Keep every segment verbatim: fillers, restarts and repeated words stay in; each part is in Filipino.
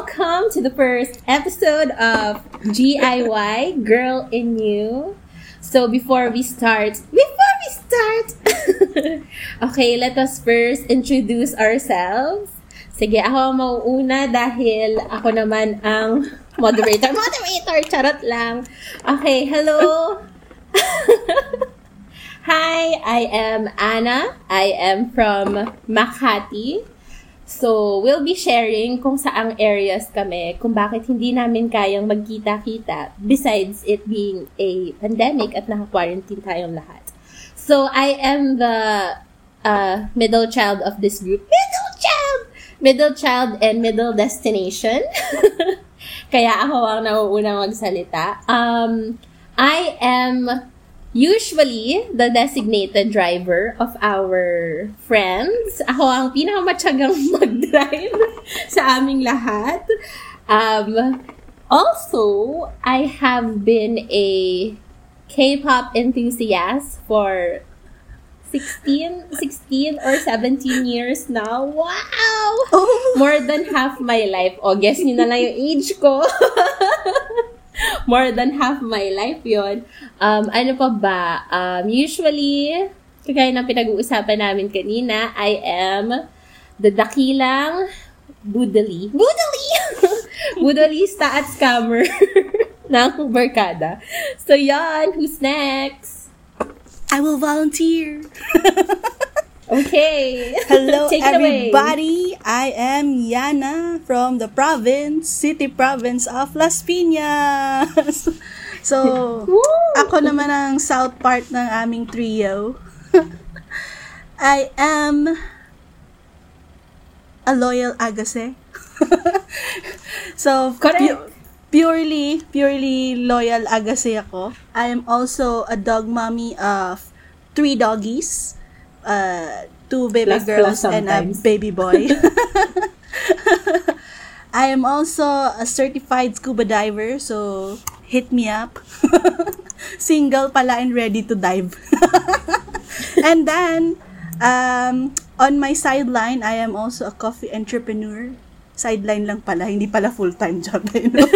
welcome to the first episode of G I Y, Girl in You. So before we start, before we start, okay, let us first introduce ourselves. Sige, ako ang mauuna dahil ako naman ang moderator. Moderator, charot lang. Okay, hello. Hi, I am Anna. I am from Makati. So, we'll be sharing kung saang areas kami, kung bakit hindi namin kayang magkita-kita, besides it being a pandemic at naka-quarantine tayong lahat. So, I am the uh, middle child of this group. Middle child! Middle child and middle destination. Kaya ako ang nauunang magsalita. Um, I am usually the designated driver of our friends. Ako ang pinakamatyagang mag-drive sa aming lahat. Um, also, I have been a K-pop enthusiast for sixteen, sixteen or seventeen years now. Wow! Oh. More than half my life. O, oh, guess nyo na lang yung age ko. More than half my life yon. Um, ano pa ba? Um, usually, kagaya ng pinag-uusapan namin kanina, I am the dakilang budali. Budali! Budalista at scammer ng barkada. So, yan. Who's next? I will volunteer. Okay. Hello, Take everybody. I am Yana from the province, city province of Las Piñas. So, ako naman ang south part ng aming trio. I am a loyal Agase. So, pu- purely, purely loyal Agase ako. I am also a dog mommy of three doggies. Uh, two baby Last girls and a baby boy. I am also a certified scuba diver, so hit me up. Single pala and ready to dive. And then, um, on my sideline, I am also a coffee entrepreneur. Sideline lang pala, hindi pala full-time job. You know?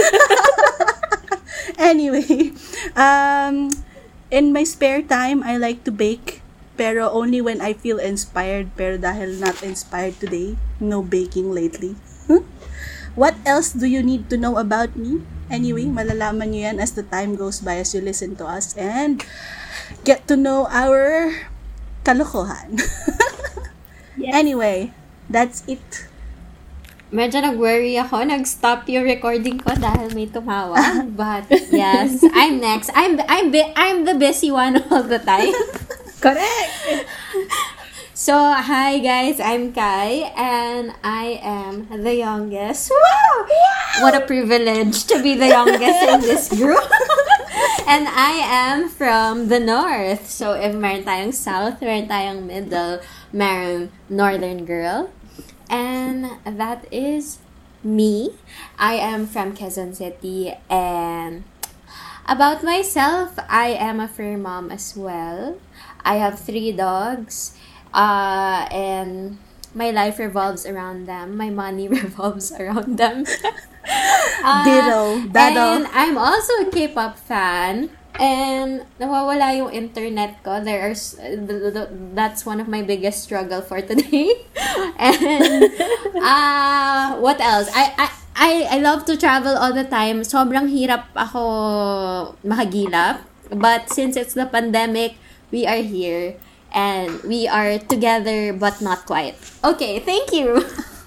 Anyway, um, in my spare time, I like to bake. Pero only when I feel inspired. Pero dahil not inspired today, no baking lately. Huh? What else do you need to know about me? Anyway, malalaman nyo yan as the time goes by as you listen to us and get to know our kalokohan. Yes. Anyway, that's it. Medyo nag-worry ako. Nag-stop yung recording ko dahil may tumawa. But yes, I'm next. I'm I'm I'm the busy one all the time. Correct! So, hi guys, I'm Kai, and I am the youngest. Wow! Wow! What a privilege to be the youngest in this group. And I am from the north. So, if meron tayong south, meron tayong middle, meron northern girl. And that is me. I am from Quezon City, and about myself, I am a fur mom as well. I have three dogs, uh, and my life revolves around them. My money revolves around them. uh, Ditto. Dado. And I'm also a K-pop fan. And nawawala yung internet ko. There are, that's one of my biggest struggle for today. And uh, what else? I, I I I love to travel all the time. Sobrang hirap ako makagilap. But since it's the pandemic, we are here and we are together but not quite. Okay, thank you.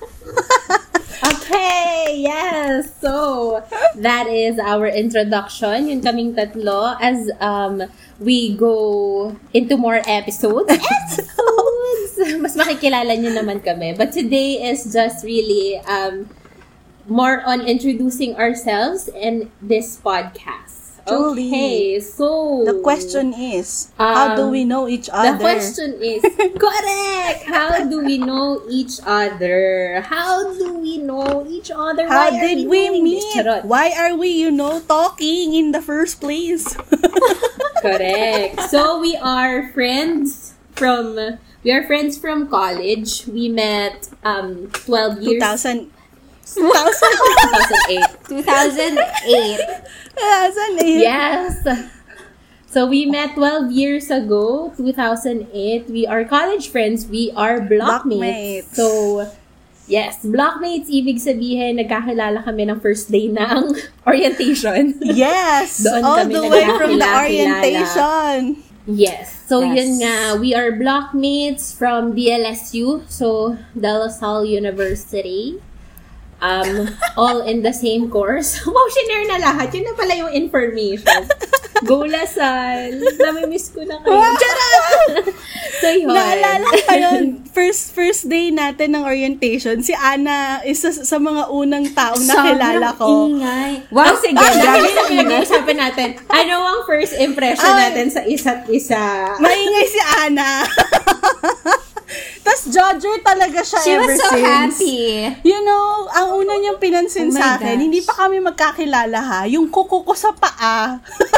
Okay, yes. So, that is our introduction. Yun kaming tatlo as um we go into more episodes. Episodes! Mas makikilala nyo naman kami. But today is just really um more on introducing ourselves in this podcast. Julie, okay, so the question is, um, how do we know each other? The question is, correct! How do we know each other? How do we know each other? How Why did we, we meet? Why are we, you know, talking in the first place? Correct. So, we are friends from, we are friends from college. We met um twelve years. two thousand two thousand eight. two thousand eight. two thousand eight. Yes. So we met twelve years ago, two thousand eight. We are college friends. We are blockmates. Blockmates. So, yes, blockmates, ibig sabihin, nagkakilala kami ng first day ng orientation. Yes! Doon All kami the way from the nagkakilala. orientation. Yes. So, Yes. yun nga, we are blockmates from D L S U. So, De La Salle University. Um, all in the same course. Wow, shinare na lahat. Yun na pala yung information. Go Lasal. Nami-miss ko na kayo. So, yun. Naalala ko yun, first first day natin ng orientation, si Ana, isa sa mga unang taong nakilala ko. Sobrang ingay. Wow, oh, sige. ah, Grabe na pinag-uusapan natin. Ano ang first impression Ay. natin sa isa't isa? Maingay si Ana. Tapos Jodger talaga siya She ever was so since. happy. You know, ang una niyang pinansin Oh my sa akin, gosh. hindi pa kami magkakilala ha, yung kuko ko sa paa.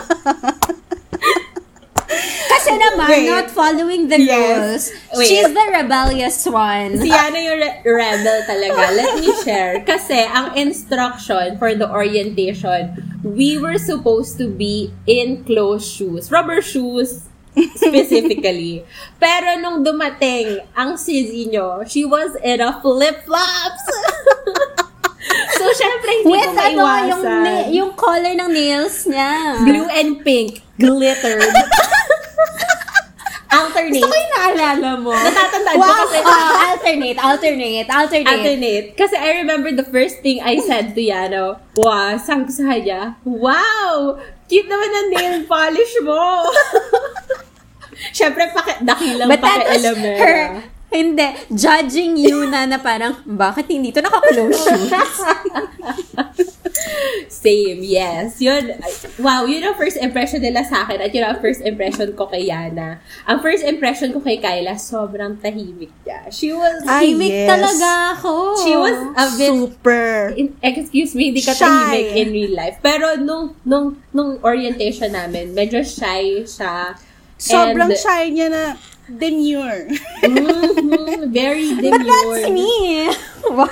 Kasi naman, Wait. not following the Yes. rules. Wait. She's the rebellious one. Si Yana yung re- rebel talaga. Let me share. Kasi ang instruction for the orientation, we were supposed to be in closed shoes. Rubber shoes, specifically. Pero nung dumating ang Sizzy nyo, she was in a flip-flops. So, syempre, hindi With ko ano, maiwasan. yung, na- yung color ng nails niya. Blue and pink, glittered. Alternate. Gusto ko yung naalala mo. Natatandaan ko Wow! kasi, Ah, alternate, alternate, alternate. alternate. Kasi I remember the first thing I said to Yano, wow, sabi ko sa kanya, wow, cute naman ang nail polish mo. Siyempre, paki- dakilang But that was paki-elemera. her, hindi, judging you na na parang, bakit hindi to naka-close shoes? Same, yes. Yun, wow, yun ang first impression nila sa akin at yun ang first impression ko kay Yana. Ang first impression ko kay Kyla, sobrang tahimik niya. She was, Ay, Himik yes. talaga ako. she was a bit, Super. in, excuse me, hindi ka Shy. tahimik in real life. Pero nung, nung, nung orientation namin, medyo shy siya. Sobrang And, shy niya na demure. mhm, very But that's demure. me. Wow.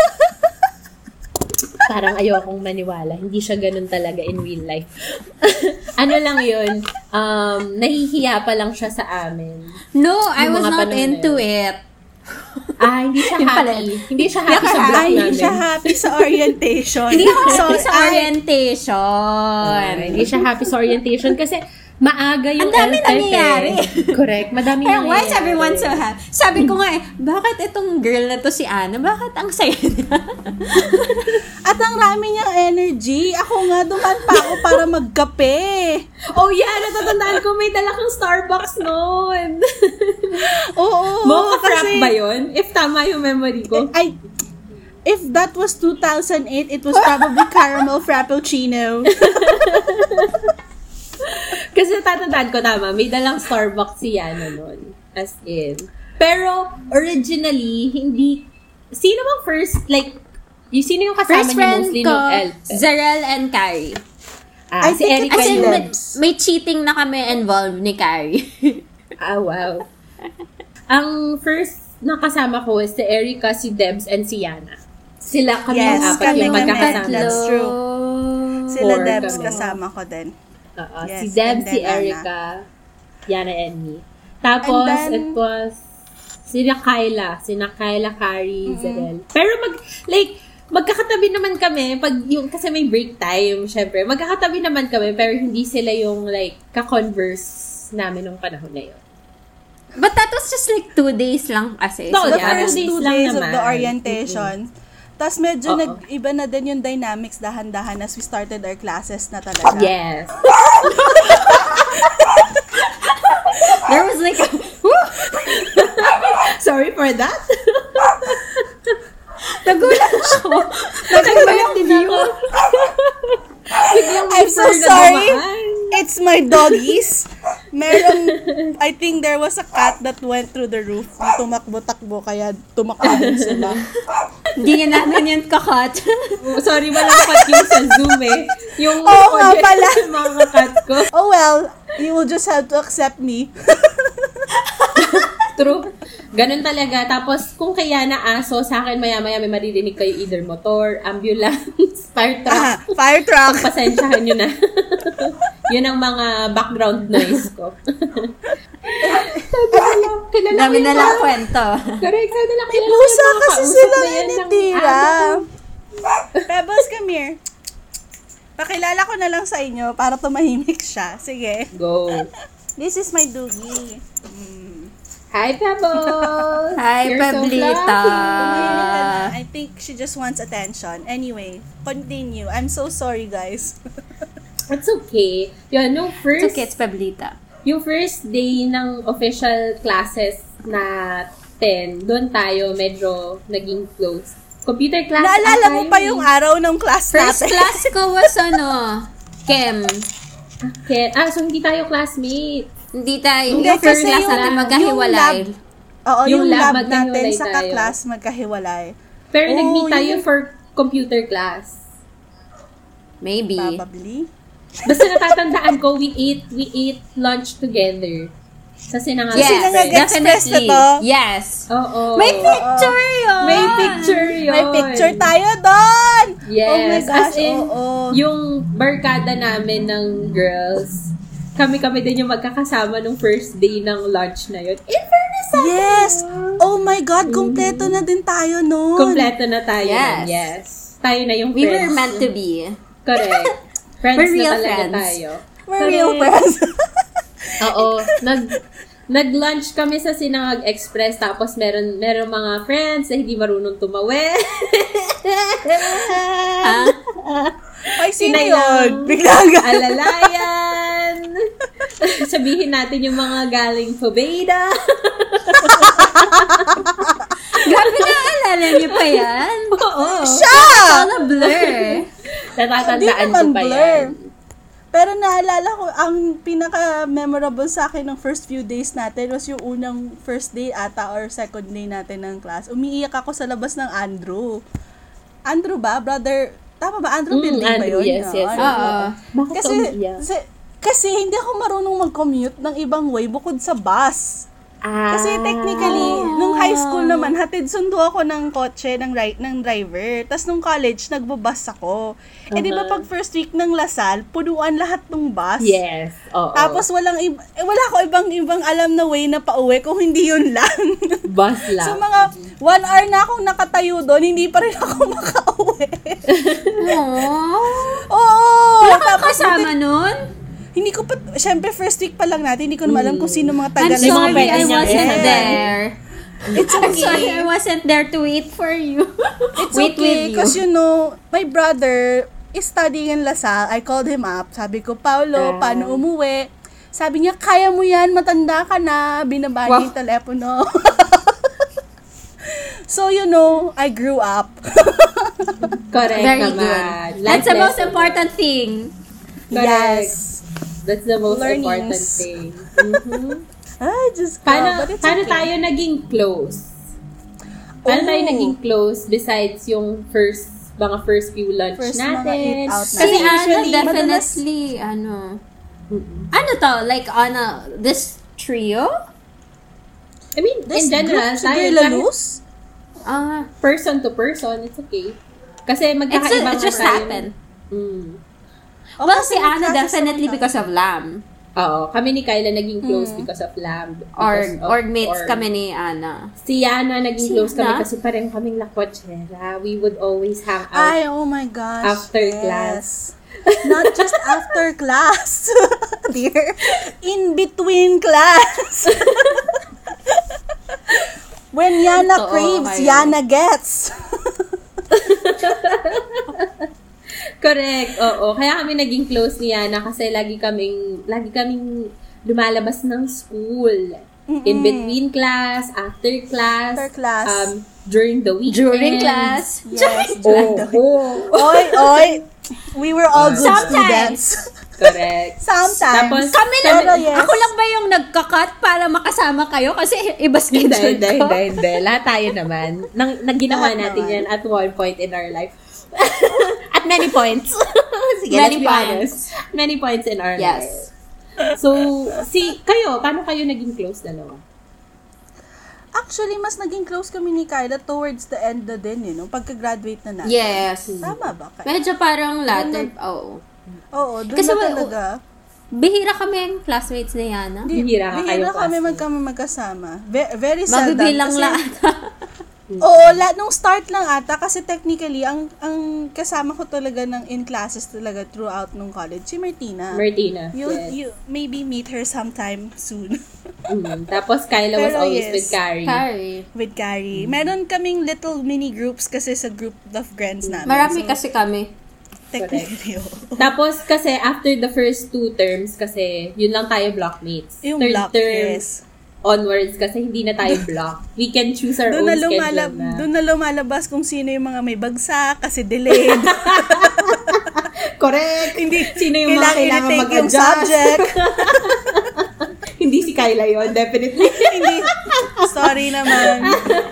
Parang ayokong maniwala. Hindi siya ganun talaga in real life. Ano lang yun, um, nahihiya pa lang siya sa amin. No, I Yung was mga not panahon na into yun. it. Ah, hindi siya Yung pala. happy. Hindi siya happy sa Ay, block Ay, namin. hindi siya happy sa orientation. Hindi ako happy sa ay, orientation. Ay, hindi siya happy sa orientation kasi maaga yung Ang dami L F F nangyayari. eh. Correct. Madami Kaya nangyayari. why is everyone so happy? Sabi ko nga eh, bakit itong girl na to si Ana, bakit ang saya niya? At ang rami niyang energy. Ako nga, duman pa ako para magkape. Oh yeah, natatandaan ko may dala kang Starbucks noon. Oo. Mocha frap kasi- ba yun? If tama yung memory ko. I, if that was two thousand eight, it was probably caramel frappuccino. Kasi natatandaan ko tama, may dalang Starbucks si Yana noon. As in. Pero, originally, hindi, sino bang first, like, yung sino yung kasama First niyo friend mostly ko, nung L F? Zarel and Carrie. Ah, I si think Erica As in, Ay, yun. may, Debs. may cheating na kami involved ni Carrie. Ah, wow. Ang first na kasama ko is si Erica, si Debs, and si Yana. Sila kami Yes, yung apat kami yung kami. magkakasama. That's true. Sila Four Debs kami. kasama ko din. Oo, Yes, si Debs, and si then Ana. Erica, Yana, and me. Tapos, And then- it was sina Kyla, sina Kyla, Carrie, Zarel. Pero mag, like, magkakatabi naman kami, pag yung, kasi may break time, syempre, magkakatabi naman kami, pero hindi sila yung, like, ka-converse namin nung panahon na yun. But that was just like two days lang kasi. No, The Oh, yeah, first two days two lang days of naman. the orientation. Tapos medyo Oo. nag-iba na din yung dynamics dahan-dahan as we started our classes na talaga. Yes. There was like, Sorry for that. nagulat ako. Nagulat din ako. Biglang may I'm so fur na sorry. dumaan. It's my doggies. Meron, I think there was a cat that went through the roof. Tumakbo-takbo, kaya tumakbo din sila. Hindi nga namin yun kakat. Oh, sorry, walang cut yung sa Zoom eh. Yung Oo nga audio pala. ng mga cut ko. Oh well, you will just have to accept me. True. Ganun talaga. Tapos, kung kaya na aso, sa akin maya-maya may maririnig kayo either motor, ambulance, fire truck. Ah, fire truck. Pagpasensyahan nyo na. Yun ang mga background noise ko. Dami na lang kwento. Correct. Sabi na kilala Pusa yung mga kasi kausap sila na yan ng initira. amo. Pebbles, come here. Pakilala ko na lang sa inyo para tumahimik siya. Sige. Go. This is my doogie. Hi, Pebbles! Hi, You're so Pablita. fluffy. I think she just wants attention. Anyway, continue. I'm so sorry, guys. It's okay. Yun, yung It's first, okay, it's Pablita. yung first day ng official classes natin, doon tayo medyo naging close. Computer class. Naalala ata mo yun pa eh. yung araw ng class First natin? class ko was ano, Chem. Okay. Ah, so hindi tayo classmate. Hindi tayo. Hindi, Yung first kasi class yung- natin yung magkahiwalay. lab- Oo, Yung yung, lab, lab, magkahiwalay natin sa tayo. ka-class magkahiwalay. Pero Oh, nag-meet tayo yun. for computer class. Maybe. Probably. Basta natatandaan ko, we ate, we ate lunch together. Sa Sinangag Yes, Sinangag Express na definitely. to. Yes. Oo. May picture yun! May picture yun. May picture tayo doon! Yes. Oh my gosh, As in, oo. yung barkada namin ng girls, kami-kami din yung magkakasama nung first day ng lunch na yun. In fairness sa Yes! Oh my God, kompleto na din tayo noon. kompleto na tayo. Yes. nun. Yes. Tayo na yung We friends. were meant to be. Correct. Friends We're real na talaga friends. tayo. We're real friends. Oo. Nag, nag-lunch kami sa Sinangag Express tapos meron meron mga friends na hindi marunong tumawi. Ah, Ay, sino Sinay yun? lang. Biglang Alalayan. Sabihin natin yung mga galing Pobeda. grabe na, alala niyo pa yan? Oo. siya! All a blur. Hindi Natatandaan ko naman pa blur. yan. Pero naalala ko, ang pinaka-memorable sa akin ng first few days natin was yung unang first day ata or second day natin ng class. Umiiyak ako sa labas ng Andrew. Andrew ba? Brother, tama ba? Andrew Mm, building ba Andrew, yun? yes, yes. Andrew. Oo. Bakit Kasi, umiiyak? kasi, kasi hindi ako marunong mag-commute ng ibang way bukod sa bus. Ah. Kasi technically, nung high school naman, hatid sundo ako ng kotse ng right ng driver. Tapos nung college, nagbabus ako. Eh di ba Uh-huh. pag first week ng Lasal, punuan lahat ng bus. Yes. Oo. Tapos walang ib- eh, wala ko ibang-ibang alam na way na pauwi kung hindi yun lang. bus lang. So mga one hour na akong nakatayo doon, hindi pa rin ako makauwi. Aww. Oo! Wala kang Tapos kasama nun? hindi ko pa, syempre first week pa lang natin, hindi ko naman alam kung sino mga I'm taga Yung mga sorry, pwede I niya wasn't i-attend. there. It's I'm sorry, okay. I wasn't there to wait for you. It's wait okay, with you. because you know, my brother is studying in Lasal. I called him up. Sabi ko, Paolo, Ah. paano umuwi? Sabi niya, kaya mo yan, matanda ka na. Binaba niya Wow. yung telepono. So, you know, I grew up. Correct Very naman. good. Life That's the most lesson. important thing. Correct. Yes. That's the most Learnings. important thing. Mhm. Ay, just Paano, but it's paano okay. tayo naging close? Paano Oh. tayo naging close besides yung first, mga first few lunch First mga natin? eat out Kasi Kasi ano, usually, definitely, ano, ano to, like on a, this trio? I mean, This in general, group, si tayo, Girl kahit Laluz? Ah, person to person, it's okay. Kasi it's, magkakaiba it just tayo. happened. Mm. Oh, Well, kasi si Ana nagklasses definitely naman because of Lam. Oo, kami ni Kyla naging close Hmm. because of Lamb. Or, because of- org mates org. kami ni Ana. Si Yana naging Si close kami Yana? kasi pareho kaming lakwatsera. We would always hang out. Ay, oh my gosh. After yes. class. Not just after class, dear. In between class. When Yana Totoo, craves, kayo. Yana gets. Correct, oo. Kaya kami naging close ni Yana kasi lagi kaming, lagi kaming lumalabas ng school. In between class, after class, After class. um, during the weekend. During class. Yes. Oh, oh. Oy, oy. We were all good Sometimes. students. Correct. Sometimes. Tapos, Kami Pero lang, yes. ako lang ba yung nagka-cut para makasama kayo? Kasi iba Hindi, schedule hindi, ko. hindi, hindi. Lahat tayo naman. Nang, nagginawa Lahat natin naman. yan at one point in our life. At many points. Sige, Many let's be points. honest. Many points in our Yes. life. So, si, kayo, paano kayo naging close dalawa? Actually, mas naging close kami ni Kyla towards the end na din, you know, pagka-graduate na natin. Yes. Tama ba? Kyla? Medyo parang latter. Oo. Oo, doon Kasi na wa- talaga. Bihira kami yung classmates ni Yana. Di- Bihira ka kayo bihira kami classmates. magkami magkasama. Ve- very seldom. Mabibilang kasi- lang. Oo, la, nung start lang ata, kasi technically, ang ang kasama ko talaga ng in classes talaga throughout nung college, si Martina. Martina. You, yes. you maybe meet her sometime soon. Mm. Tapos Kyla was Pero always yes. with Carrie. Carrie. With Carrie. Meron kaming little mini groups kasi sa group of friends namin. Marami So, kasi kami. technically, oo. Tapos kasi after the first two terms kasi yun lang tayo blockmates. Yung Third block, term yes. onwards kasi hindi na tayo block. We can choose our Doon own na, schedule lumalab- na. doon na lumalabas kung sino yung mga may bagsak kasi delayed. Correct! Hindi, Sino yung mga kailangan i-retake yung mag-adjust? subject. Hindi si Kyla yun, definitely. Hindi. Sorry naman.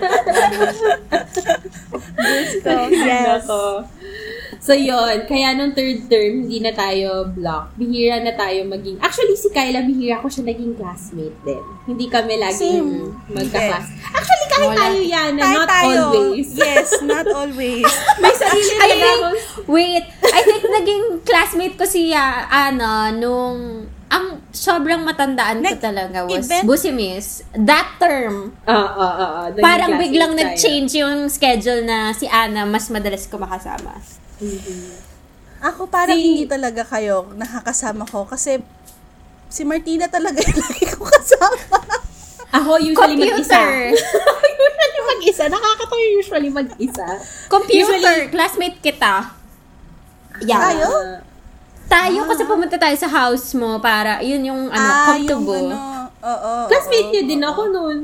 Gusto. Yes. Nako. So, yun. Kaya nung third term, hindi na tayo block. Bihira na tayo maging... Actually, si Kyla, bihira ko siya naging classmate din. Hindi kami laging Same. magka-class. Actually, kahit Wala. tayo yan, na Tayo not tayo. always. Yes, not always. May sarili I talaga think, ako. wait, I think naging classmate ko si ah, Ana nung, ang sobrang matandaan ko Nag- talaga was event- Busimis. That term, Ah, ah, ah, ah. Naging parang classmate biglang tayo. nag-change yung schedule na si Ana mas madalas ko makasama. Ako parang Si- hindi talaga kayo nakakasama ko kasi si Martina talaga yung lagi ko kasama. Ako usually mag-isa. Computer. usually mag-isa. Nakakatawa usually mag-isa. Computer. Usually- Classmate kita. Yeah. Tayo? Ah, Tayo kasi pumunta tayo sa house mo para, yun yung ano, ah, come to yung go. ano. Oo. classmate oo, niyo din oo. ako noon.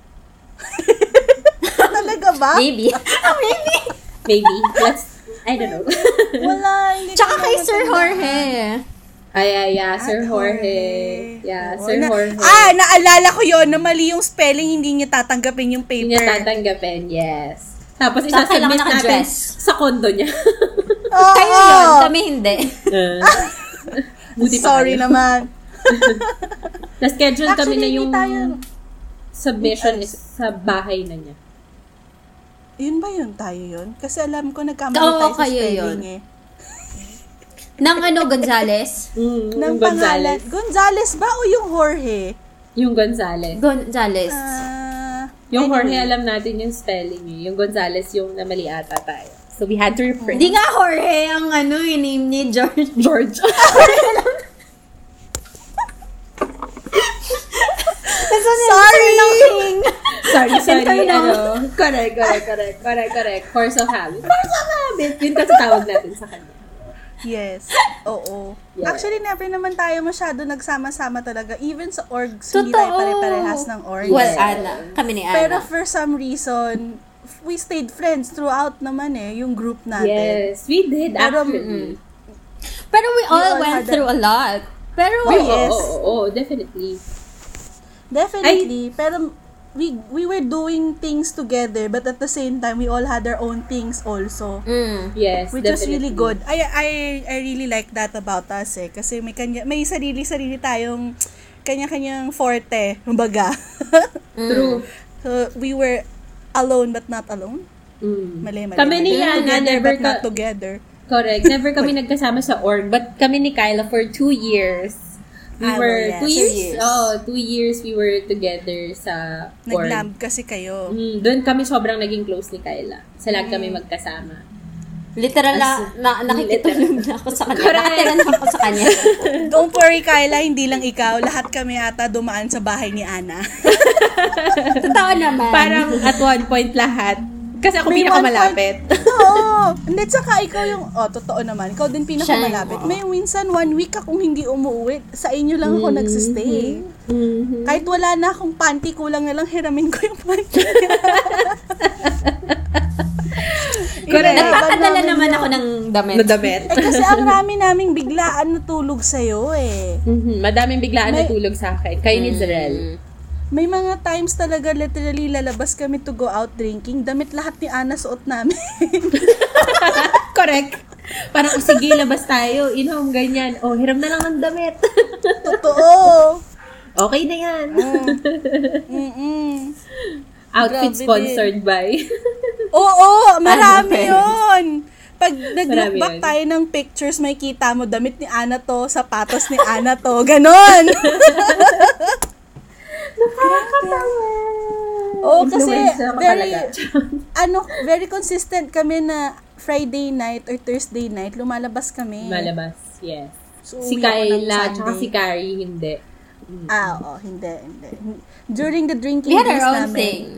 Talaga ba? Maybe. Maybe. Let's, I don't know. Wala. Hindi Tsaka ko kay na Sir matandaan. Jorge. Ay, ay, yeah, Sir Ah, Jorge. Yeah, Oo, Sir na- Jorge. Ah, naalala ko yon na mali yung spelling, hindi niya tatanggapin yung Hindi paper. niya tatanggapin, yes. Tapos Saka isasubmit kailangan natin naka-dress. sa kondo niya. Oo. Kayo yun, kami hindi. Buti pa Sorry kayo. naman. Na-schedule kami Actually, na hindi yung tayo- submission is sa bahay na niya. Yun ba yun tayo yun? Kasi alam ko nagkamali Oo, tayo sa kayo spelling yun. eh. Nang ano, Gonzales? Mm, Ng yung pangalan. Gonzales. Gonzales ba o yung Jorge? Yung Gonzales. Gonzales. Ah, Yung Jorge, anyway. alam natin yung spelling eh. Yung Gonzales, yung namali ata tayo. So, we had to reprint. Hindi nga Jorge ang ano, yung name ni George. George. Sorry! King. sorry, sorry. Internal. Ano, correct, correct, correct, correct, correct. Force of habit. Force of habit. Yun kasi tawag natin sa kanya. Yes. Oo. Yeah. Actually, never naman tayo masyado nagsama-sama talaga. Even sa orgs, hindi Totoo. tayo pare-parehas ng orgs. Well, Yes. Ana. Kami ni Ana. Pero for some reason, we stayed friends throughout naman eh, yung group natin. Yes, we did Pero, actually. Pero we all all went had a- through a lot. Pero, Oo, yes. oo, oo, oo, definitely. Definitely. Pero we we were doing things together, but at the same time, we all had our own things also. mm, Yes, Which was definitely. really good. I I I really like that about us eh. Kasi may kanya, may sarili-sarili tayong kanya-kanyang forte, kumbaga. True. So, we were alone but not alone. Mm. Mali, mali. Kami ni mali. Yana, Together never but not ka- together. Correct. Never kami nagkasama sa org, but kami ni Kyla for two years. We Ah, were, well, yes. two Two years? years. Oh, two years we were together sa org. Nag-lab kasi kayo. Mm, doon kami sobrang naging close ni Kyla. Sa lahat kami magkasama. literal na, As- na nakikitulog na ako sa kanya. Correct. Nakatira na ako sa kanya. Don't worry, Kyla, hindi lang ikaw. Lahat kami ata dumaan sa bahay ni Ana. Totoo naman. Parang at one point lahat. Kasi ako May pinakamalapit. Oo. Hindi, tsaka ikaw yung, oh, totoo naman. Ikaw din pinakamalapit. Siya, oo. May minsan one week akong hindi umuwi. Sa inyo lang ako nagsistay. Mhm. Kahit wala na akong panty, kulang na lang hiramin ko yung panty. Correct. Nagpapadala naman ako ng damit. Nadamit. Eh kasi ang rami naming biglaan natulog sa'yo eh. Mhm. Madaming biglaan May- natulog sa akin. Kayo ni Zerel. May mga times talaga literally lalabas kami to go out drinking. Damit lahat ni Ana suot namin. Correct. Parang, oh, sige, labas tayo. Inom, ganyan. Oh, hiram na lang ng damit. Totoo. Okay na yan. Mm-mm. Outfit Grabe sponsored by. Oo, marami Ano, yun. Pag nag-look Marami back yun. tayo ng pictures, may kita mo, damit ni Ana to, sapatos ni Ana to, ganon. Oo, kasi Influencer ako very, talaga. ano, very consistent kami na Friday night or Thursday night, lumalabas kami. Malabas, yes. So, Si uwi ako ng Kayla, tsaka Sunday. si Carrie, hindi. Ah, oo, hindi, hindi. During the drinking We had days our own namin, thing.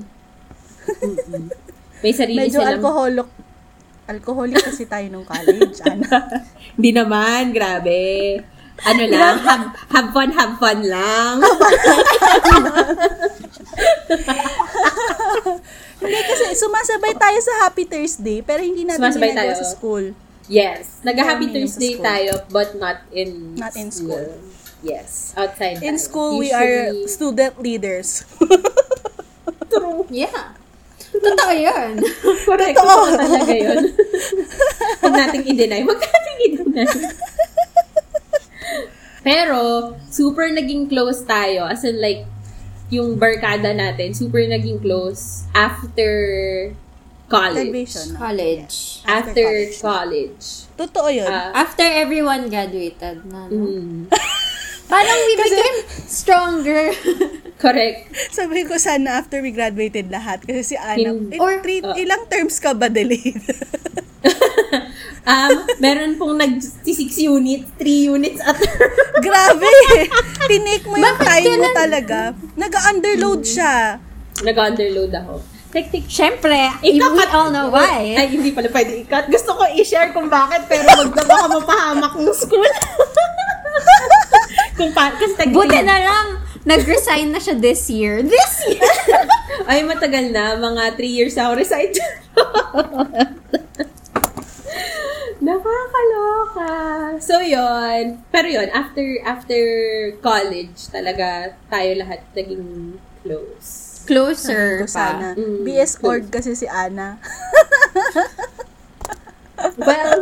May sarili medyo silang... alcoholic, alcoholic kasi tayo nung college, Ana. Hindi naman, grabe. Ano lang, have, have fun, have fun lang. Hindi kasi sumasabay tayo sa Happy Thursday, pero hindi natin Sumasabay ginagawa tayo. sa school. Yes. Nag-Happy Kami nung sa Thursday school. tayo, but not in Not in school. Yes. Outside In tayo. school, we are Usually- student leaders. Yeah. Totoo yun. Correct. Totoo. Totoo talaga yun. Huwag nating i-deny. Huwag nating i-deny. Pero, super naging close tayo. As in like, yung barkada natin, super naging close after college. Graduation. no? College. After college. college. Totoo yun. Ah, After everyone graduated. No, no? mm, Parang we became stronger. correct. Sabi ko sana after we graduated lahat. Kasi si Ana, Hin- eh, or- three- uh, ilang terms ka ba delayed? Um, meron pong nag-six units, three units at Grabe! Tinake mo yung Bakit time mo kailan- talaga. Nag-underload siya. nag-underload ako. Tik-tik. Siyempre, we all know why. Ay, hindi pala pwede i-cut. Gusto ko i-share kung bakit, pero wag na baka mapahamak ng school. kung pa, kasi tag- Buti na lang, nag-resign na siya this year. This year! Ay, matagal na. Mga three years ako resign. Nakakaloka. So, yon. Pero yon after after college, talaga tayo lahat naging close. Closer Sabi ko sana. pa. Mm, B S Org kasi si Ana. Well,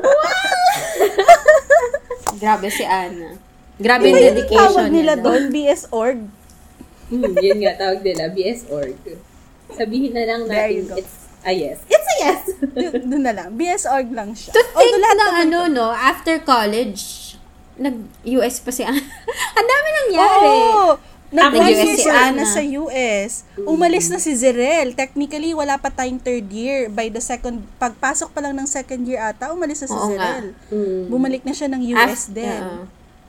Grabe si Ana. Grabe yung Iba yung dedication tawag nila niya doon, B S Org. hmm, yun nga, tawag nila, B S Org. Sabihin na lang There you natin, go. it's a yes. It's a yes! Doon doon na lang. B S Org lang siya. To think Although lahat na naman- ano, no, after college, nag-U S pa si Ana. Ang dami nangyari. Oo! Nag-one Nag-U S year si si Ana Ana. sa U S. Umalis na si Zerel. Technically, wala pa tayong third year. By the second, pagpasok pa lang ng second year ata, umalis na si Oo nga. Zerel. Mm. Bumalik na siya ng U S Af- din. oo.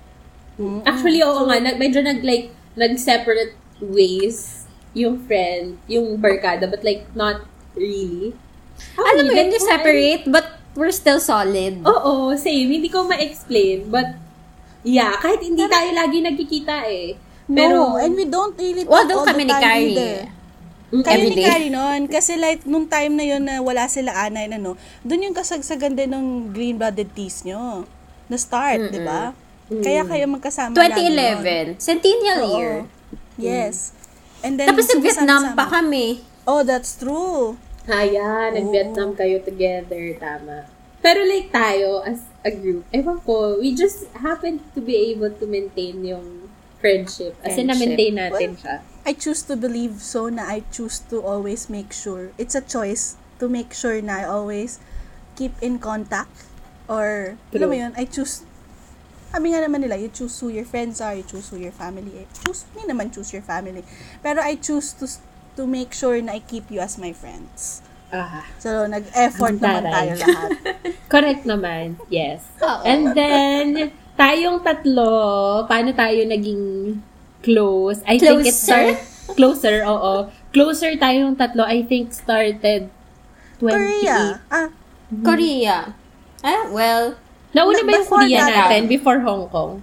Mm. Actually, oo nga, nag, medyo nag, like, nag-separate ways yung friend, yung barkada, but like, not really. Alam mo Like, yun, you separate, but we're still solid. Oo, same. Hindi ko ma-explain, but, yeah, kahit hindi tayo lagi nagkikita eh. Pero, no, and we don't really talk Although all kami the ni time Carrie, either. mm, Kami every ni day. Carrie noon. Kasi like, nung time na yun na wala sila Ana and ano, dun yung kasagsagan din ng green-blooded teas nyo. Na start, di ba? Kaya kayo magkasama twenty lagi eleven, centennial Oo. year. Yes. And then, Tapos nag-Vietnam sumasama-sama. pa kami. Oh, that's true. Ayan, nag-Vietnam kayo together, tama. Pero like tayo, as a group, ewan ko, we just happen to be able to maintain yung friendship. As in, Friendship. na-maintain natin Well, siya. I choose to believe so na I choose to always make sure. It's a choice to make sure na I always keep in contact. Or, alam mo True. yun, I choose, sabi nga naman nila, you choose who your friends are, you choose who your family is. Choose, hindi naman choose your family. Pero I choose to to make sure na I keep you as my friends. Ah, So, nag-effort Ang naman taray. tayo lahat. correct naman, yes. Oo. And then, tayong tatlo, paano tayo naging close? I think it Closer? start closer, oo. Closer tayong tatlo, I think started twenty Korea. Ah, Korea. Ah, well, Nauna Na- ba yung before Korea that, natin before Hong Kong?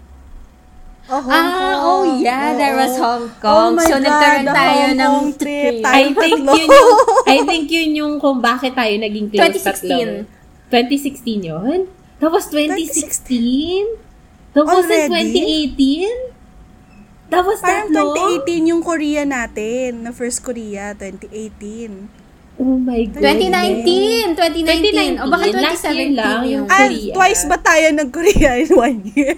oh, Hong ah, Kong. oh yeah, there was Oo. Hong Kong. Oh my So, God, nagkaroon the tayo Hong ng Kong trip. trip. Tayo I think tatlo. yun yung I think yun yung kung bakit tayo naging close twenty sixteen. tatlo. twenty sixteen yun? That was twenty sixteen? That was Already? twenty eighteen? That was Parang that long? twenty eighteen yung Korea natin, na first Korea, twenty eighteen. Oh my God. twenty nineteen. twenty nineteen. O baka Last year twenty seventeen lang yung... yung- Ah, Korea. twice ba tayo nag-Korea in one year?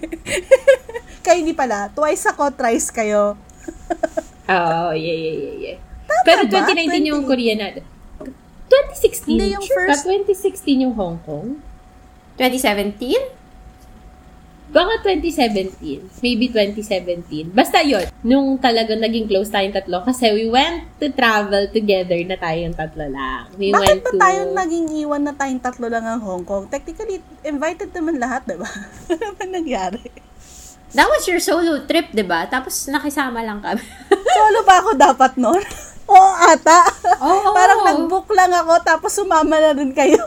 Kayo hindi pala. Twice ako, thrice kayo. Oh, yeah, yeah, yeah, yeah. Pero ba? twenty nineteen yung Korea natin. twenty sixteen? Hindi, yung Sure first- ba? twenty sixteen yung Hong Kong? twenty seventeen? Baka twenty seventeen. Maybe twenty seventeen. Basta yun. Nung talaga naging close tayong tatlo. Kasi we went to travel together na tayong tatlo lang. We Bakit went ba to... tayo naging iwan na tayong tatlo lang ang Hong Kong? Technically, invited naman lahat, diba? Ano naman nangyari? That was your solo trip, di ba? Tapos nakisama lang kami. Solo ba ako dapat nun? Oo, ata. Oo. Parang nag-book lang ako, tapos sumama na rin kayo.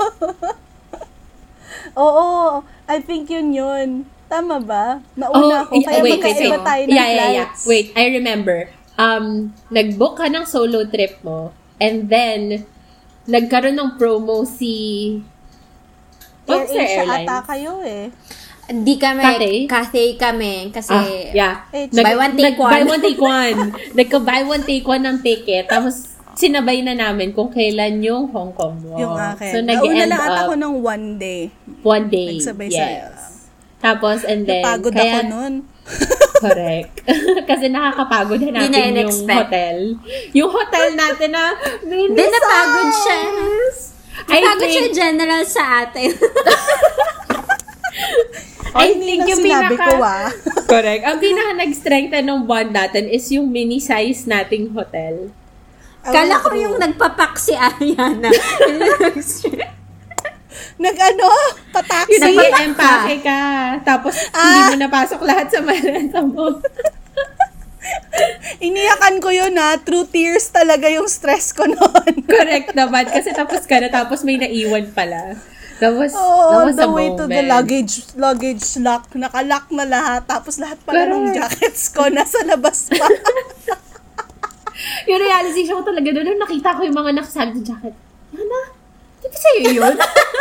Oo, I think yun yun. Tama ba? Nauna ako, y- kaya wait, wait, magkaiba wait. tayo ng Yeah, yeah, yeah. flights. Wait, I remember. Um, nag-book ka ng solo trip mo, and then, nagkaroon ng promo si... Air What's their Asia airlines? ata kayo eh. Hindi kami, Cathay? Cathay kami. Kasi, Ah, yeah. It's buy one, take one. Buy one, take one. Nagka-buy one, take one ng ticket. Tapos, sinabay na namin kung kailan yung Hong Kong mo. Yung akin. So, Nauna nag-end lang ata up ako ng one day. one day. Nagsabay yes. saya. Tapos, and then, Napagod kaya, ako nun. correct. Kasi nakakapagod na Hindi natin na yung in-expect. hotel. Yung hotel natin na mini Hindi, napagod siya. I Napagod siya think, general sa atin. I Ay, hindi think lang yung sinabi pinaka, ko ah. correct. Ang pinaka nag-strengthen ng bond natin is yung mini size nating hotel. Kala ko yung nagpapak si Ariana. Nag-ano? Pataksi? Yung nag-empake ka. Tapos, hindi Ah. mo napasok lahat sa maleta mo. Iniyakan ko yun ha. True tears talaga yung stress ko noon. Correct naman. Kasi tapos ka na, tapos may naiwan pala. That was, Oo, that was the a way moment. to the luggage luggage lock. Nakalock na lahat. Tapos lahat pala ng Correct. jackets ko nasa labas pa. Yung realization ko talaga doon, nung nakita ko yung mga nakasag na jacket. Yana, di ba sa'yo yun?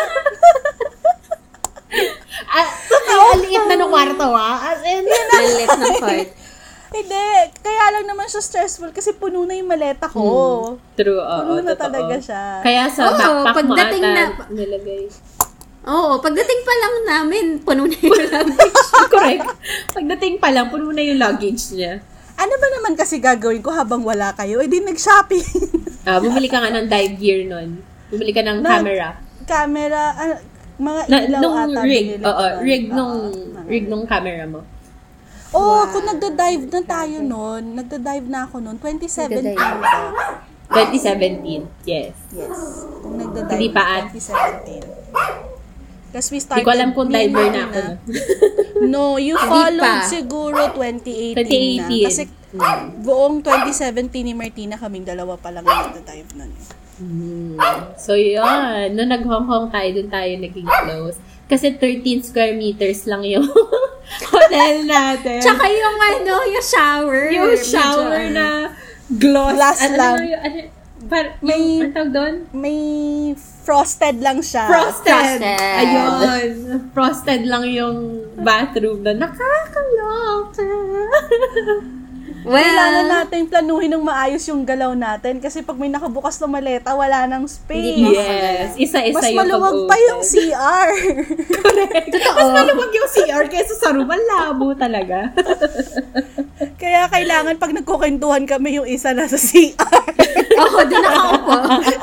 ah, ang liit na ng kwarto, ah. As in, Lalit ng court. Hindi. Kaya lang naman siya stressful kasi puno na yung maleta ko. True, oo. Puno na totoo. talaga siya. Kaya sa Oo, backpack mo pagdating ata, na- nilagay. Oo, pagdating pa lang namin, puno na yung luggage. Correct. Pagdating pa lang, puno na yung luggage niya. Ano ba naman kasi gagawin ko habang wala kayo? Eh di nag-shopping. Ah, bumili ka nga ng dive gear nun. Bumili ka ng Na- camera. Camera, ah, mga Na, ilaw nung ata. rig. binili Oo, ko nun. rig nung, Oo, rig nung camera mo. Oo, kung nagda-dive na tayo noon, nagda-dive na ako noon, twenty seventeen Nagda-dive. pa. twenty seventeen, yes. Yes. Kung nagda-dive Hindi pa at- twenty seventeen. Kasi we Hindi started... ko alam kung me and diver na Martina- ako. No, you Hindi followed pa. siguro twenty eighteen, twenty eighteen. na. Kasi buong twenty seventeen ni Martina, kaming dalawa pa lang yung nagda-dive nun. eh. Hmm. So, yun. Nung nag-Hong Kong tayo, dun tayo naging close. Kasi thirteen square meters lang yung hotel natin. Tsaka yung ano, yung shower. yung Medyo, shower ano, na gloss. Glass ano, lang. Ano, yung, ano, par, May- yung, ang tawag doon? May frosted lang siya. Frosted. Frosted. Ayun. Frosted lang yung bathroom na nakakaloka. Kailangan Well, natin planuhin ng maayos yung galaw natin kasi pag may nakabukas na maleta, wala nang space. Hindi Yes. Isa-isa Mas yung maluwag pa pag-open. yung C R. Correct. Mas maluwag yung C R kaysa sa room. Ang labo talaga. Kaya kailangan pag nagkukwentuhan kami yung isa nasa C R. ako din nakaupo.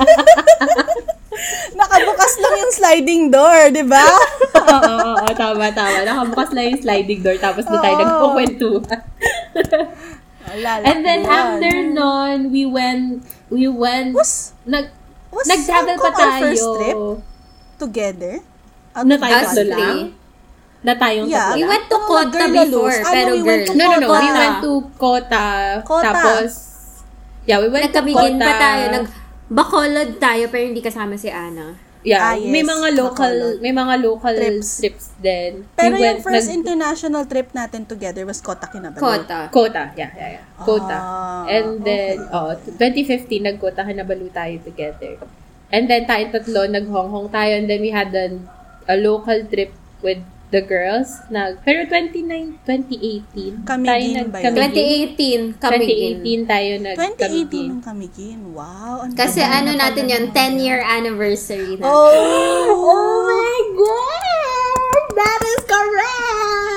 Nakabukas lang yung sliding door, di ba? Oo, oo, oo, tama, tama. Nakabukas lang yung sliding door tapos doon tayo Oo. nagkukwentuhan. Alala And then ko yun. after nun, we went, we went, Was, nag, was nag-travel Hong pa Kong our tayo. first trip together? Na tayo Us tatlo three? lang? Na tayong Yeah. tatlo We lang? went to Oo, Kota girl before, Lalus. Ano, pero we went girl. to No, no, no. We Kota. went to Kota. Kota. Tapos, yeah, we went Nagkabigin to Kota. pa tayo. Nag Bacolod tayo, pero hindi kasama si Ana. Yeah, Ah, yes. may mga local, Bacolod. may mga local Trips. trips, din. Pero We yung went- first nag- international trip natin together was Kota Kinabalu. Kota. Kota, yeah, yeah, yeah. Kota. Ah, And then, okay. oh, twenty fifteen, nag-Kota Kinabalu tayo together. And then, tayong tatlo, nag-Hong Kong tayo. And then, we had an, a local trip with the girls. Nag, pero twenty-nine, twenty eighteen. Kamigin tayo ba yun? nag-Kamigin. twenty eighteen, kami twenty eighteen tayo nag twenty eighteen ang Kamigin. Wow. Ang Kasi ganda ano na natin pala yun, nun. ten-year anniversary na. Oh! Oh my God! That is correct!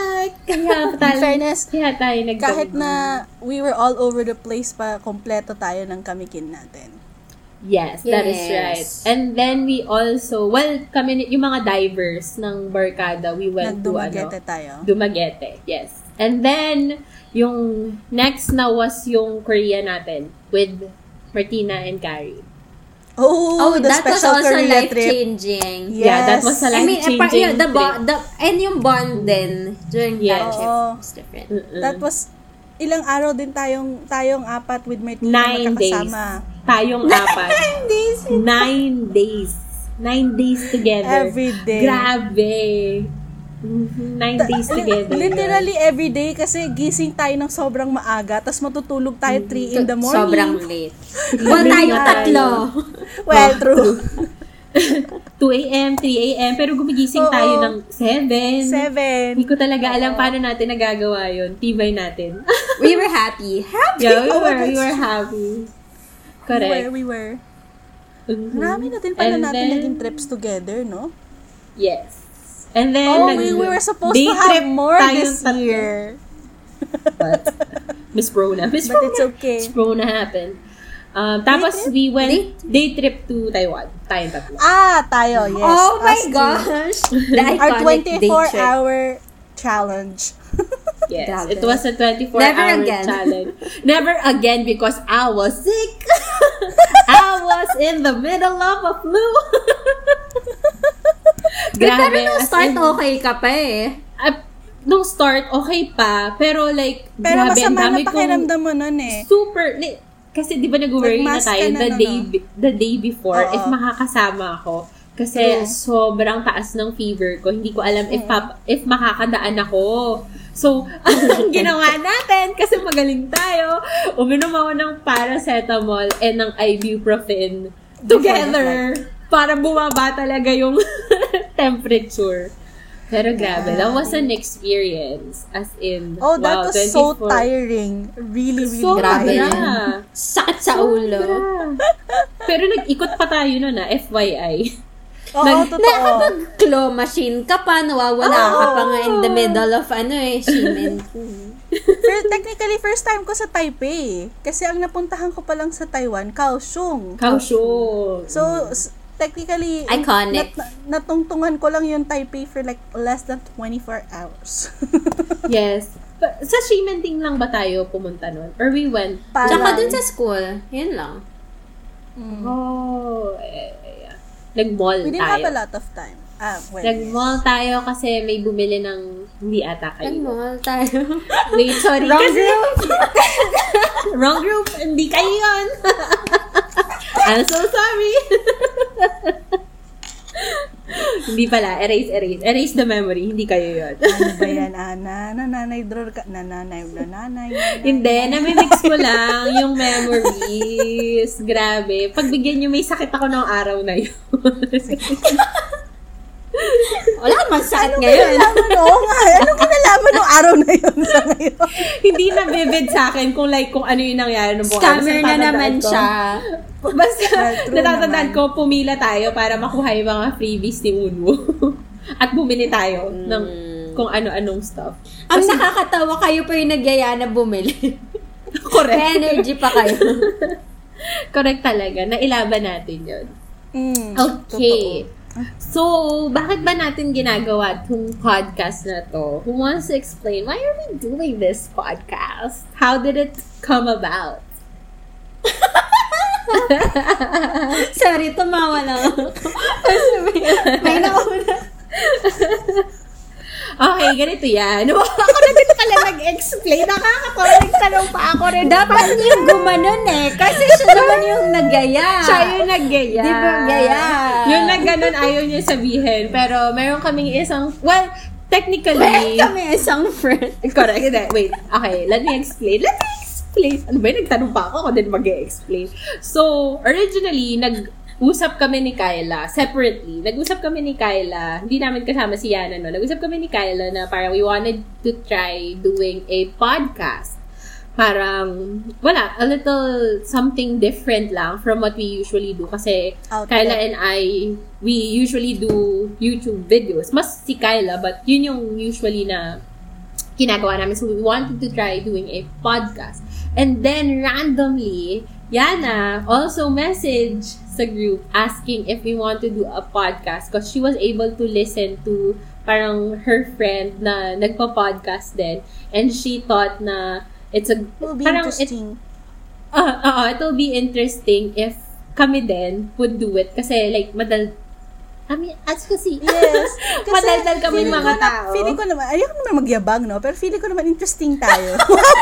Kaya, In tal- fairness, kaya tayo nag kahit na we were all over the place pa, kompleto tayo ng kamikin natin. Yes, that is Yes. right. And then we also, well, kami, yung mga divers ng Barkada, we went to, ano, Nagdumagete tayo. Dumaguete, yes. And then, yung next na was yung Korea natin with Martina and Carrie. Oh, Oh, the that was special also Korea trip. life-changing. Yes. Yeah, that was a I mean, eh, pa- life-changing yun, the, bo- trip. the, and yung bond din during Yes. that trip Oo. was different. Mm-mm. That was, ilang araw din tayong, tayong apat with Martina Nine days. magkakasama. Tayong apat. Nine days. Nine days. Nine days together. Every day. Grabe. Mhm. Nine days together. Literally every day kasi gising tayo ng sobrang maaga tapos matutulog tayo three in the morning. Sobrang late. Well, tayo tatlo. Well, true. two a.m., three a.m. Pero gumigising Oo. tayo ng seven. Seven. Hindi ko talaga alam paano natin nagagawa yun. Tibay natin. We were happy. Happy. Yeah, we Oh, were, that's we were true. happy. We were, Correct. we were. Mhm. Marami na din pala And natin then- naging trips together, no? Yes. And then, Oh, nag- we, we were supposed day to have trip more tayong this tatlo. year. But, Miss Rona. Miss But Rona. it's okay. Miss Rona happened. Um, tapos, trip? we went Day- day trip to Taiwan. Tayong tatlo. Ah, tayo, yes. Oh my Us two. gosh. The Our iconic twenty-four day trip. hour challenge. Yes. Grabe. It was a twenty-four Never hour again. challenge. Never again because I was sick. I was in the middle of a flu. Pero nung as start, in- okay ka pa eh. Ah, nung start, okay pa. Pero like, Pero grabe, ang masama dami na kong pakiramdam mo nun eh. super, ni, kasi di ba nag-worry na Nag-mask tayo ka na, the no, day, no? be- the day before Oo. if makakasama ako. Kasi True. sobrang taas ng fever ko. Hindi ko alam if pap- if makakadaan ako. So, ang ginawa natin, kasi magaling tayo, uminom ako ng paracetamol and ng ibuprofen together para bumaba talaga yung temperature. Pero grabe, that was an experience. As in, Oh, that wow, was so twenty-four tiring. Really, really So, Grabe tiring. yun. Sakit sa ulo. Pero nag-ikot pa tayo nun ah, F Y I. Oo, Nag- totoo. Nakapag-claw machine ka pa, nawawala Oo. ka pa nga in the middle of ano eh, Shimen. First, technically, first time ko sa Taipei. Kasi ang napuntahan ko pa lang sa Taiwan, Kaohsiung. Kaohsiung. So, s- technically, Iconic. nat- natungtungan ko lang yung Taipei for like less than twenty-four hours. Yes. Pa- Sa Shimenting lang ba tayo pumunta nun? Or we went? Parang- Tsaka dun sa school, yun lang. Oh, eh, eh, nag-mall We didn't have a tayo. lot of time. Ah, well, Nag-mall tayo kasi may bumili ng hindi ata kayo. Nag-mall tayo. Wait, sorry. Wrong kasi, group. Wrong group. Hindi kayo yun. I'm so sorry. Hindi pala. Erase, erase. Erase the memory. Hindi kayo yun. ano ba yan, Ana? Nananay, drawer ka. Nananay, nananay, nananay. Hindi, namimix ko lang yung memories. Grabe. Pagbigyan nyo, may sakit ako ng araw na yun. Wala man sakit ngayon. Nalaman, oo nga. Anong kinalaman ng araw na yun sa ngayon? Hindi na vivid sa akin kung like kung ano yung nangyari nung buong araw. Scammer Basta na natatandaan naman ko. siya. Basta, Well, true natatandaan naman. ko, pumila tayo para makuha yung mga freebies ni Unwo. At bumili tayo ng kung ano-anong stuff. Ang nakakatawa, kayo pa yung nagyaya na bumili. Correct. May energy pa kayo. Correct talaga. Nailaban natin yun. Mm, Okay. totoo. So, bakit ba natin ginagawa itong podcast na to? Who wants to explain? Why are we doing this podcast? How did it come about? Sorry, tumawa lang ako. Kasi may, may nauna. Okay, ganito yan. Ako na din pala nag-explain. Nakakatawa. Nagtanong pa ako rin. Dapat yung gumanon eh. Kasi siya naman yung nagaya. Siya yung naggaya. Di ba gaya? Yung nagganon ayaw niya sabihin. Pero meron kaming isang, well, technically, Meron kami isang friend. correct. Hindi, wait. Okay, let me explain. Let me explain. Ano ba yun? Nagtanong pa ako. Ako din mag-explain. So, originally, nag-usap kami ni Kyla separately. Nag-usap kami ni Kyla. Hindi namin kasama si Yana, no? Nag-usap kami ni Kyla na parang we wanted to try doing a podcast. Parang, wala, a little something different lang from what we usually do. Kasi Outlet. Kyla and I, we usually do YouTube videos. Mas si Kyla, but yun yung usually na ginagawa namin. So, we wanted to try doing a podcast. And then, randomly, Yana also messaged sa group asking if we want to do a podcast because she was able to listen to parang her friend na nagpa-podcast din. And she thought na it's a... Will be parang interesting. It, uh, uh, it'll be interesting if kami din would do it. Kasi like, madal... I mean, as kasi, Yes. Kasi madaldal kami feeling mga ko na- tao. Feeling ko naman, ayoko naman magyabang, no? Pero feeling ko naman interesting tayo.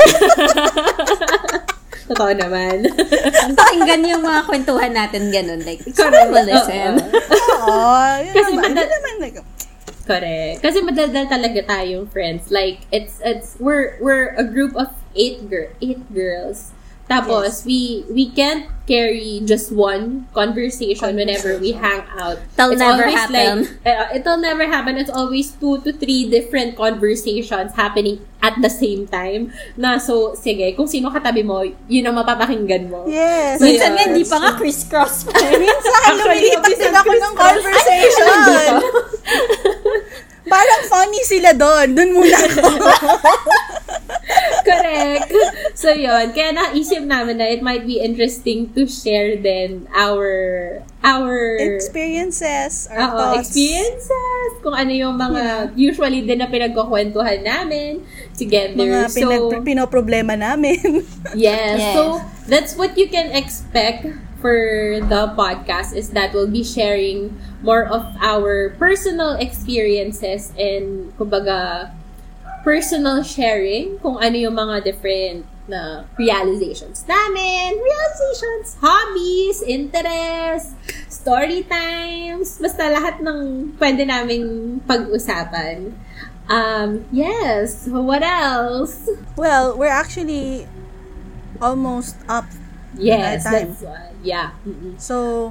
Totoo naman. Pakinggan yung mga kwentuhan natin ganun. Like, Correct. someone will listen. Oo. Yun Kasi naman. madal- Hindi naman, like, Correct. Kasi madaldal talaga tayong friends. Like, it's, it's, we're, we're a group of eight, gir- eight girls. Tapos, Yes. we, we can't carry just one conversation, whenever we hang out. It'll It's never always happen. Like, uh, it'll never happen. It's always two to three different conversations happening at the same time. Na, so, sige, kung sino katabi mo, yun ang mapapakinggan mo. yes. So, Minsan nga, yun. hindi pa nga crisscross pa. Minsan, Actually, lumilipat minsan din ako ng Christmas. conversation. Dito. Parang funny sila doon. Doon muna ako. Correct. So, yun. Kaya naisip namin na it might be interesting to share then our our Experiences, our Oo, thoughts. experiences. Kung ano yung mga usually din na pinagkukwentuhan namin together. Mga so, pinag- pinoproblema namin. yes. Yes. So, that's what you can expect for the podcast is that we'll be sharing more of our personal experiences and kumbaga personal sharing kung ano yung mga different na realizations namin, realizations, hobbies, interests, story times, basta lahat ng pwede naming pag-usapan. Um, yes. What else? Well, we're actually almost up. Yes, Our time. that's one. Yeah. Mm-mm. So,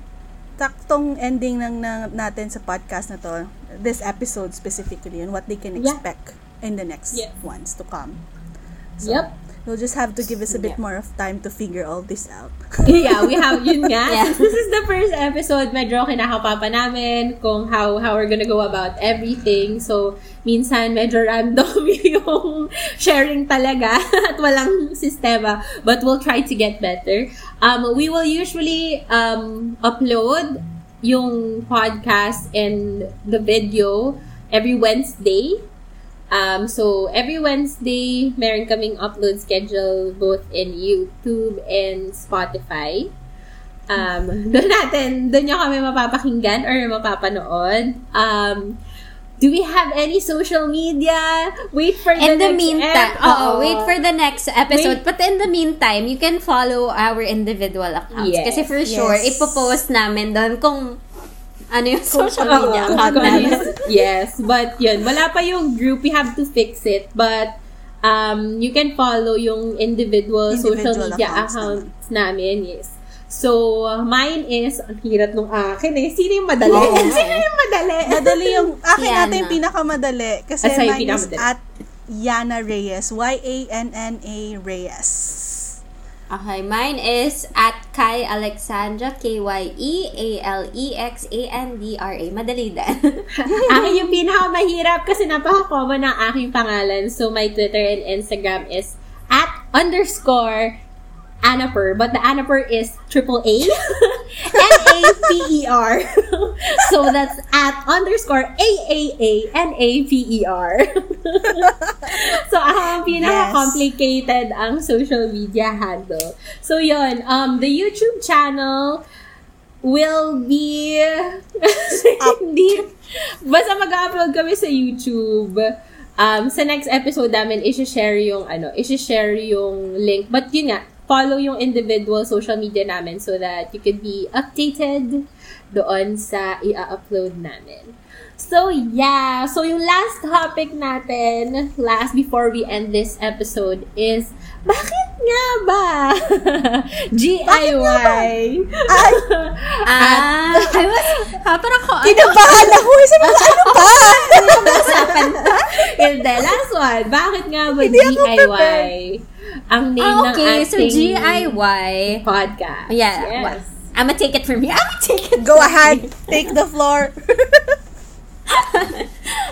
taktong ending ng, ng natin sa podcast na to, this episode specifically, and what they can Yeah. expect in the next Yes. ones to come. So, Yep. you'll just have to give us a bit Yeah. more of time to figure all this out. Yeah, we have yun nga. Yeah. Since this is the first episode, medyo kinakapa pa namin kung how how we're gonna go about everything. So, minsan medyo random yung sharing talaga at walang sistema. But we'll try to get better. Um, we will usually um, upload yung podcast and the video every Wednesday. Um, so, every Wednesday, meron kaming upload schedule both in YouTube and Spotify. Um, doon natin, doon nyo kami mapapakinggan or mapapanood. Um, do we have any social media? Wait for the In the next meantime, ep- oo, wait for the next episode. Wait. But in the meantime, you can follow our individual accounts. Yes. Kasi for sure, Yes. ipopost namin doon kung ano yung social Oo, media kung account ano namin. yun. Yes, but yun, wala pa yung group. We have to fix it. But um, you can follow yung individual, social Individual media accounts accounts, namin. Yes. So, uh, mine is, ang hirap nung akin eh. Sino yung madali? Oo. Sino yung madali? Madali yung, akin Yana. natin yung pinakamadali. Kasi Ah, sa'yo mine is pinakamadali. at Yana Reyes. Y A N N A Reyes. Okay, mine is at Kai Alexandra, K Y E A L E X A N D R A. Madali din. Akin yung pinakamahirap kasi napaka-common ng aking pangalan. So, my Twitter and Instagram is at underscore Anaper. But the Anaper is triple A. N A P E R. So, that's at underscore A A A N A P E R. So, ang pinaka-complicated ang social media handle. So, yun. Um, the YouTube channel will be hindi basta mag-upload kami sa YouTube. Um, sa next episode namin, i-share yung ano, i-share yung link. But yun nga, follow yung individual social media namin so that you could be updated doon sa i-upload namin. So, yeah. So, yung last topic natin, last before we end this episode is, bakit nga ba? G I Y. Ay, Ah, I was, ha, parang ko, ano, kinabahan ako. Sabi ko, ano ba? usapan pa? Hindi, last one. Bakit nga ba Hindi G ako I Y? Ang name Ah, okay, ng so ating G I Y. podcast. Yeah, Yes. well, I'm gonna take it from you. I'm gonna take it Go from ahead. you. Take the floor.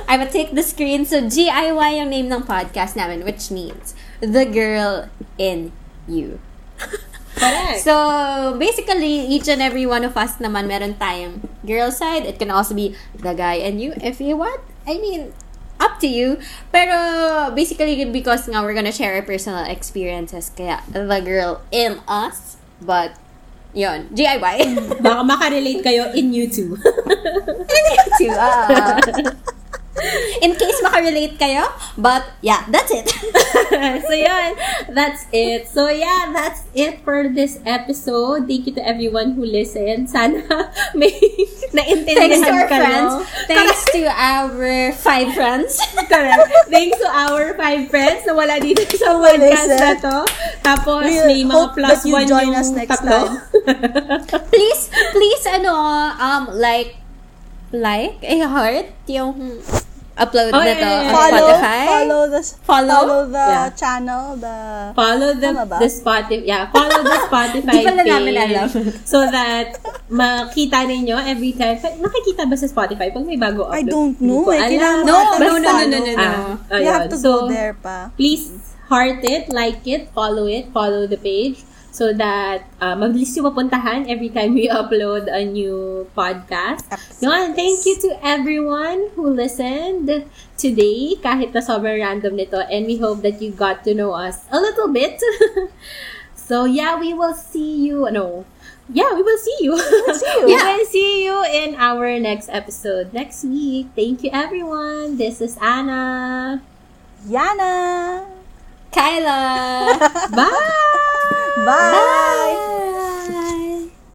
I will take the screen. So, G I Y yung name ng podcast namin, which means The Girl in You. Correct. So, basically, each and every one of us naman meron tayong girl side. It can also be the guy in you if you want. I mean, up to you. Pero, basically, because nga we're gonna share our personal experiences, kaya the girl in us. But, yun, G I Y. Baka makarelate kayo in you too. In you too. ah. In case makarelate kayo. But, yeah, that's it. So, yun. That's it. So, yeah, that's it for this episode. Thank you to everyone who listened. Sana may naintindihan Thanks to our kayo. friends. Thanks to our five friends. Correct. Thanks to our five friends na wala dito sa podcast na to. Tapos, We may mga hope plus that you one join yung us next tatlo. time. please, please, ano, um, like, like, a heart, yung upload Oh, na yeah, to yeah, on yeah. Follow, Spotify. follow the, Follow? follow the Yeah. channel, the... Follow the Tama ba? the Spotify, yeah, follow the Spotify Di pala page namin alam. so that makita ninyo every time. Nakikita ba sa Spotify pag may bago upload? I don't know. Hindi ko Eh, alam. kailangan No, mo no, ata no, no, mag-follow. no, no, no. Ah, You have ayun. to So, go there pa. please heart it, like it, follow it, follow the page so that uh, mabilis yung mapuntahan every time we upload a new podcast. Yun, thank you to everyone who listened today, kahit na sobrang random nito, and we hope that you got to know us a little bit. So, yeah, we will see you, no, yeah, we will see you. see you. We Yeah. will see you in our next episode next week. Thank you, everyone. This is Anna. Yana! Kyla! Bye! Bye!